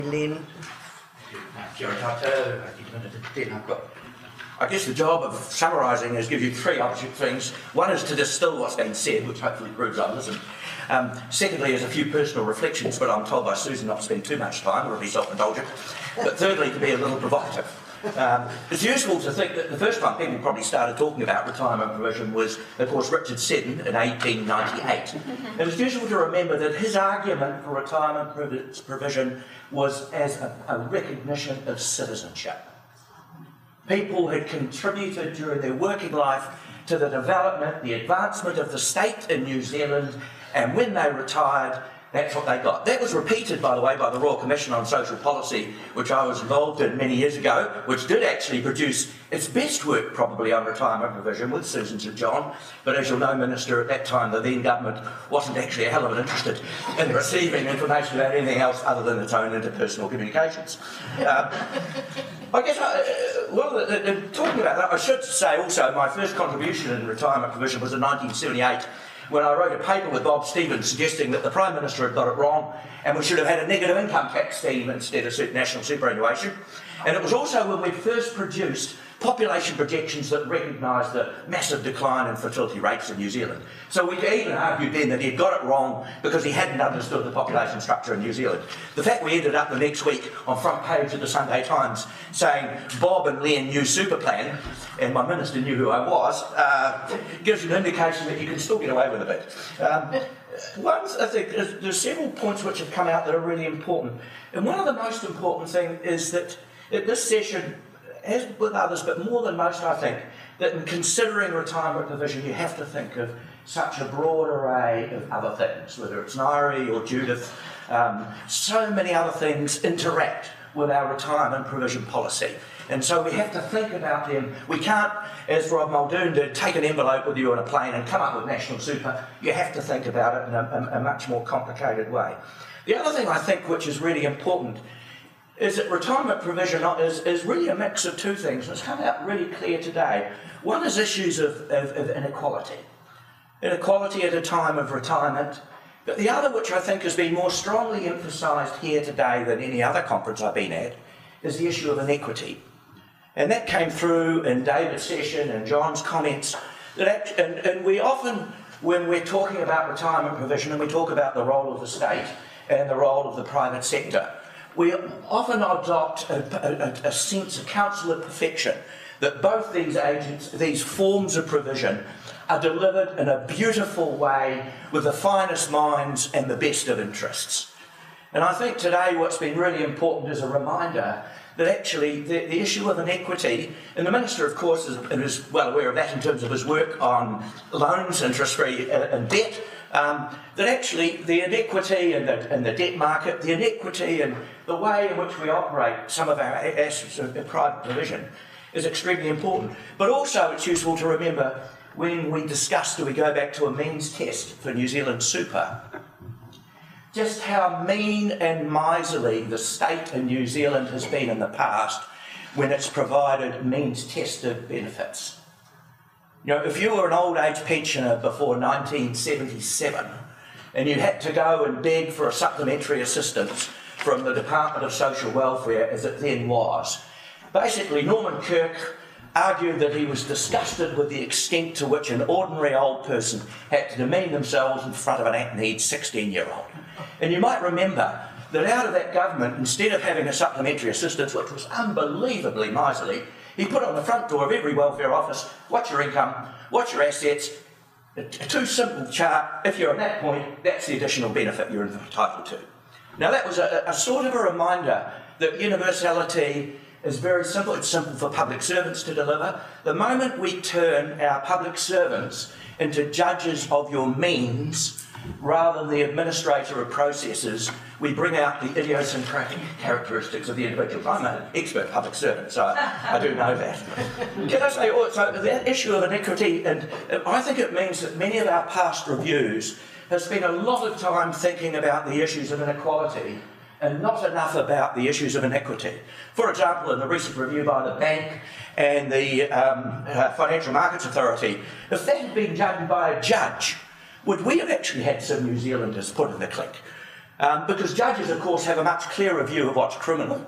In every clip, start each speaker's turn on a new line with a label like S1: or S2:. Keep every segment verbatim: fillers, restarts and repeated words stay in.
S1: Len. I guess the job of summarising is give you three object things. One is to distill what's been said, which hopefully proves I listened. Um, secondly is a few personal reflections, but I'm told by Susan not to spend too much time, or to be self-indulgent. But thirdly, to be a little provocative. Um, it's useful to think that the first time people probably started talking about retirement provision was, of course, Richard Seddon in eighteen ninety-eight. And it's useful to remember that his argument for retirement provision was as a, a recognition of citizenship. People had contributed during their working life to the development, the advancement of the state in New Zealand, and when they retired, that's what they got. That was repeated, by the way, by the Royal Commission on Social Policy, which I was involved in many years ago, which did actually produce its best work probably on retirement provision with Susan St John. But as you'll know, Minister, at that time the then government wasn't actually a hell of a lot interested in receiving information about anything else other than its own interpersonal communications. Um, I guess, I, uh, well, uh, uh, talking about that, I should say also my first contribution in retirement provision was in nineteen seventy-eight, when I wrote a paper with Bob Stevens suggesting that the Prime Minister had got it wrong and we should have had a negative income tax scheme instead of national superannuation. And it was also when we first produced population projections that recognised the massive decline in fertility rates in New Zealand. So we even argued then that he'd got it wrong because he hadn't understood the population structure in New Zealand. The fact we ended up the next week on front page of the Sunday Times saying Bob and Len knew super plan, and my minister knew who I was, uh, gives you an indication that you can still get away with a bit. Um, One, I think there's several points which have come out that are really important. And one of the most important things is that at this session, as with others, but more than most, I think, that in considering retirement provision, you have to think of such a broad array of other things, whether it's Nairi or Judith. Um, so many other things interact with our retirement provision policy. And so we have to think about them. We can't, as Rob Muldoon did, take an envelope with you on a plane and come up with national super. You have to think about it in a, a, a much more complicated way. The other thing I think which is really important is that retirement provision is, is really a mix of two things. It's come out really clear today. One is issues of, of, of inequality. Inequality at a time of retirement. But the other, which I think has been more strongly emphasised here today than any other conference I've been at, is the issue of inequity. And that came through in David's session and John's comments. That act, and, and we often, when we're talking about retirement provision and we talk about the role of the state and the role of the private sector, we often adopt a, a, a sense, a counsel of perfection, that both these agents, these forms of provision, are delivered in a beautiful way with the finest minds and the best of interests. And I think today what's been really important is a reminder that actually the, the issue of inequity, and the Minister of course is, is well aware of that in terms of his work on loans, interest-free and debt, um, that actually the inequity in the, in the debt market, the inequity and the way in which we operate some of our assets of private provision is extremely important. But also it's useful to remember when we discuss, do we go back to a means test for New Zealand super, just how mean and miserly the state in New Zealand has been in the past when it's provided means-tested benefits. You know, if you were an old age pensioner before nineteen seventy-seven and you had to go and beg for a supplementary assistance from the Department of Social Welfare, as it then was, basically Norman Kirk argued that he was disgusted with the extent to which an ordinary old person had to demean themselves in front of an at-need sixteen-year-old. And you might remember that out of that government, instead of having a supplementary assistance, which was unbelievably miserly, he put on the front door of every welfare office, what's your income, what's your assets, a too simple chart. If you're at that point, that's the additional benefit you're entitled to. Now that was a, a sort of a reminder that universality is very simple. It's simple for public servants to deliver. The moment we turn our public servants into judges of your means rather than the administrator of processes, we bring out the idiosyncratic characteristics of the individual. I'm an expert public servant, so I, I do know that. Can I say also that issue of inequity, and I think it means that many of our past reviews have spent a lot of time thinking about the issues of inequality and not enough about the issues of inequity. For example, in the recent review by the Bank and the um, uh, Financial Markets Authority, if that had been done by a judge, would we have actually had some New Zealanders put in the click? Um, because judges, of course, have a much clearer view of what's criminal.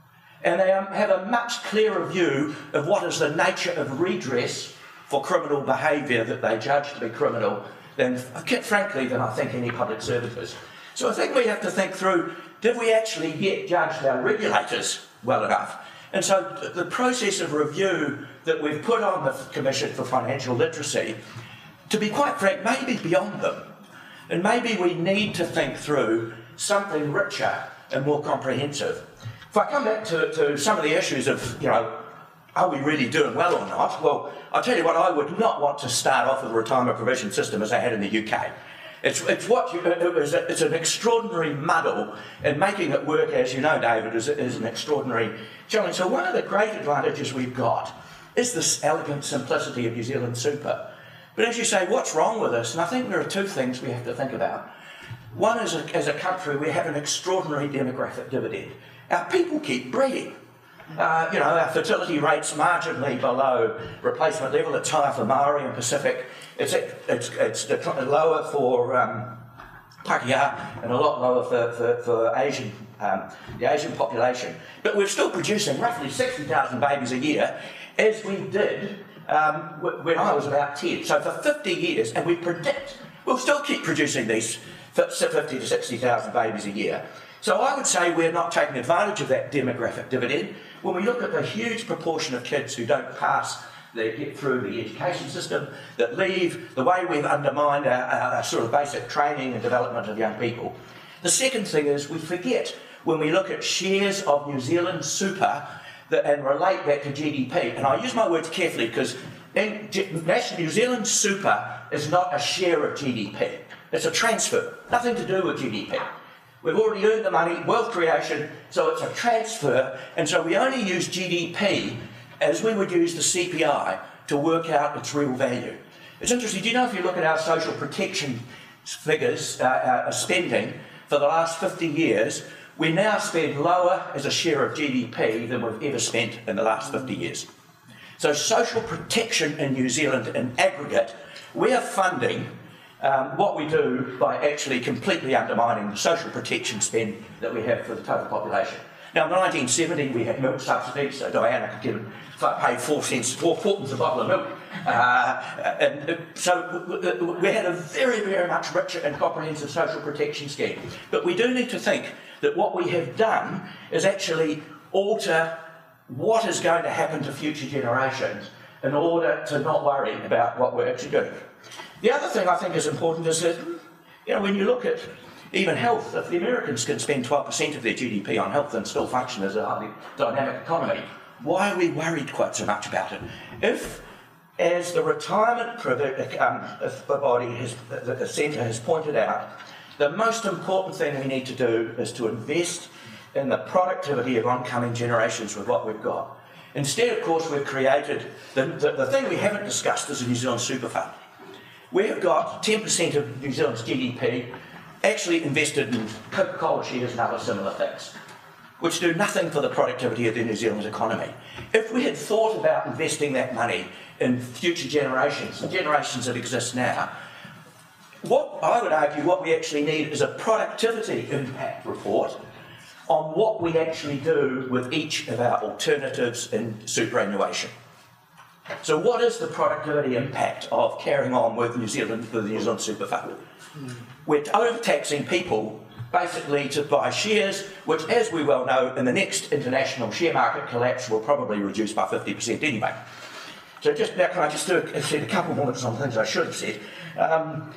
S1: And they um, have a much clearer view of what is the nature of redress for criminal behaviour that they judge to be criminal than, frankly, than I think any public servant is. So I think we have to think through, did we actually yet judge our regulators well enough? And so the process of review that we've put on the Commission for Financial Literacy, to be quite frank, may be beyond them. And maybe we need to think through something richer and more comprehensive. If I come back to, to some of the issues of, you know, are we really doing well or not? Well, I'll tell you what, I would not want to start off with a retirement provision system as they had in the U K. It's, it's, what you, it was a, it's an extraordinary muddle, and making it work, as you know, David, is, is an extraordinary challenge. So one of the great advantages we've got is this elegant simplicity of New Zealand super. But as you say, what's wrong with this? And I think there are two things we have to think about. One is, as a country, we have an extraordinary demographic dividend. Our people keep breeding. Uh, you know, our fertility rate's marginally below replacement level. It's higher for Maori and Pacific. It's, it's, it's lower for um, Pakeha and a lot lower for, for, for Asian, um, the Asian population. But we're still producing roughly sixty thousand babies a year, as we did um, when I was about ten. So for fifty years, and we predict we'll still keep producing these fifty to sixty thousand babies a year. So I would say we're not taking advantage of that demographic dividend. When we look at the huge proportion of kids who don't pass, they get through the education system, that leave, the way we've undermined our, our, our sort of basic training and development of young people. The second thing is we forget, when we look at shares of New Zealand super that, and relate that to G D P, and I use my words carefully because in, New Zealand super is not a share of G D P. It's a transfer, nothing to do with G D P. We've already earned the money, wealth creation, so it's a transfer, and so we only use G D P as we would use the C P I to work out its real value. It's interesting, do you know if you look at our social protection figures, uh, uh, spending, for the last fifty years, we now spend lower as a share of G D P than we've ever spent in the last fifty years. So social protection in New Zealand in aggregate, we are funding Um, what we do by actually completely undermining the social protection spend that we have for the total population. Now, in nineteen seventy, we had milk subsidies, so Diana could give, pay four cents, four quarters a bottle of milk. Uh, and so we had a very, very much richer and comprehensive social protection scheme. But we do need to think that what we have done is actually alter what is going to happen to future generations in order to not worry about what we're actually doing. The other thing I think is important is that, you know, when you look at even health, if the Americans can spend twelve percent of their G D P on health and still function as a highly dynamic economy, why are we worried quite so much about it? If, as the retirement um, body, has, the, the centre has pointed out, the most important thing we need to do is to invest in the productivity of oncoming generations with what we've got. Instead, of course, we've created, the, the, the thing we haven't discussed is the New Zealand Super Fund. We've got ten percent of New Zealand's G D P actually invested in Coca-Cola shares and other similar things, which do nothing for the productivity of the New Zealand economy. If we had thought about investing that money in future generations, the generations that exist now, what I would argue what we actually need is a productivity impact report on what we actually do with each of our alternatives in superannuation. So what is the productivity impact of carrying on with New Zealand, with the New Zealand Super Fund? Mm. We're overtaxing people basically to buy shares, which, as we well know, in the next international share market collapse will probably reduce by fifty percent anyway. So just now, can I just do a, said a couple more minutes on things I should have said? Um,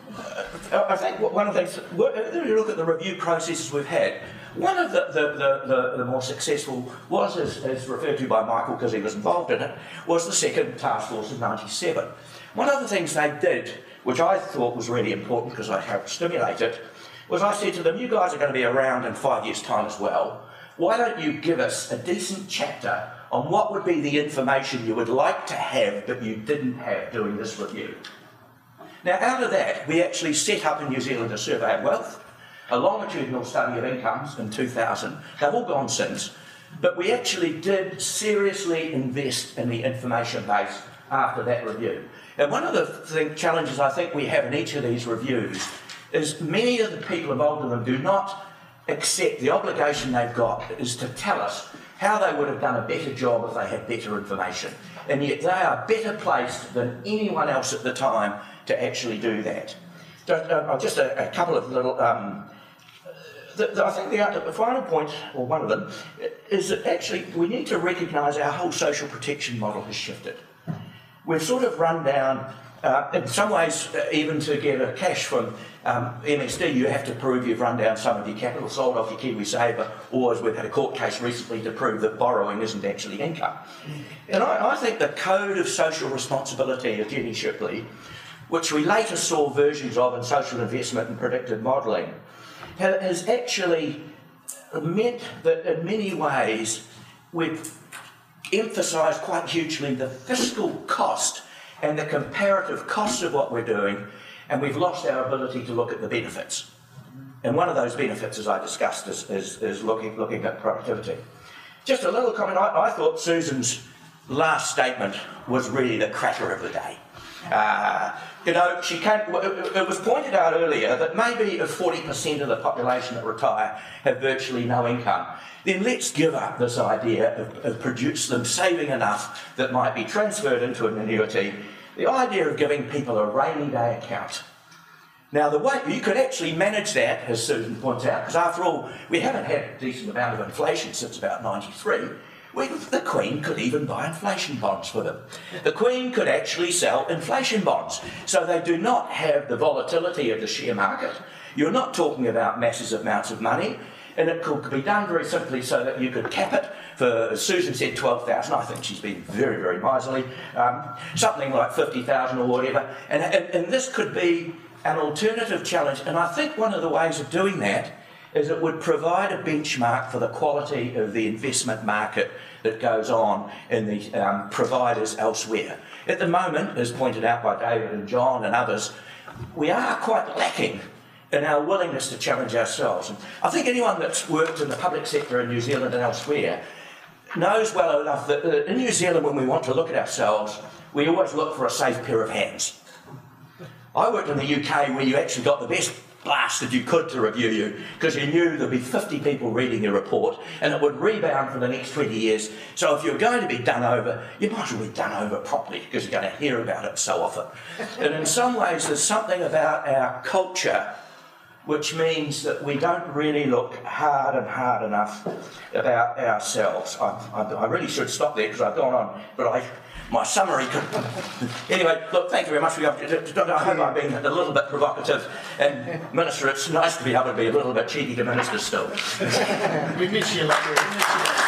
S1: I think one of the things, if you look at the review processes we've had, one of the, the, the, the, the more successful was, as, as referred to by Michael because he was involved in it, was the second task force of ninety-seven. One of the things they did, which I thought was really important because I helped stimulate it, was I said to them, you guys are going to be around in five years' time as well. Why don't you give us a decent chapter on what would be the information you would like to have but you didn't have doing this review? Now, out of that, we actually set up in New Zealand a survey of wealth, a longitudinal study of incomes in two thousand. They've all gone since, but we actually did seriously invest in the information base after that review. And one of the thing, challenges I think we have in each of these reviews is many of the people involved in them do not accept the obligation they've got is to tell us how they would have done a better job if they had better information. And yet they are better placed than anyone else at the time to actually do that. Just, uh, just a, a couple of little... Um, the, the, I think the, the final point, or one of them, is that actually we need to recognise our whole social protection model has shifted. We've sort of run down, uh, in some ways, uh, even to get a cash from um, M S D, you have to prove you've run down some of your capital, sold off your KiwiSaver, or as we've had a court case recently to prove that borrowing isn't actually income. And I, I think the Code of Social Responsibility of Jenny Shipley, which we later saw versions of in Social Investment and Predictive Modelling, has actually meant that in many ways we've emphasised quite hugely the fiscal cost and the comparative costs of what we're doing, and we've lost our ability to look at the benefits. And one of those benefits, as I discussed, is, is, is looking, looking at productivity. Just a little comment. I, I thought Susan's last statement was really the cracker of the day. Uh, you know, she can't, it was pointed out earlier that maybe if forty percent of the population that retire have virtually no income, then let's give up this idea of, of produce them saving enough that might be transferred into an annuity. The idea of giving people a rainy day account. Now, the way you could actually manage that, as Susan points out, because after all, we haven't had a decent amount of inflation since about ninety-three. We, the Queen could even buy inflation bonds for them. The Queen could actually sell inflation bonds. So they do not have the volatility of the share market. You're not talking about massive amounts of money. And it could be done very simply so that you could cap it for, as Susan said, twelve thousand. I think she's been very, very miserly. Um, something like fifty thousand or whatever. And, and, and this could be an alternative challenge. And I think one of the ways of doing that is it would provide a benchmark for the quality of the investment market that goes on in the um, providers elsewhere. At the moment, as pointed out by David and John and others, we are quite lacking in our willingness to challenge ourselves. And I think anyone that's worked in the public sector in New Zealand and elsewhere knows well enough that in New Zealand, when we want to look at ourselves, we always look for a safe pair of hands. I worked in the U K where you actually got the best blasted you could to review you, because you knew there'd be fifty people reading your report and it would rebound for the next twenty years. So if you're going to be done over, you might as well be done over properly, because you're going to hear about it so often. And in some ways there's something about our culture which means that we don't really look hard and hard enough about ourselves. I, I, I really should stop there because I've gone on, but I, my summary could... Anyway, look, thank you very much for the opportunity. I hope I've been a little bit provocative, and Minister, it's nice to be able to be a little bit cheeky to Minister still.
S2: We miss you, like, we miss you.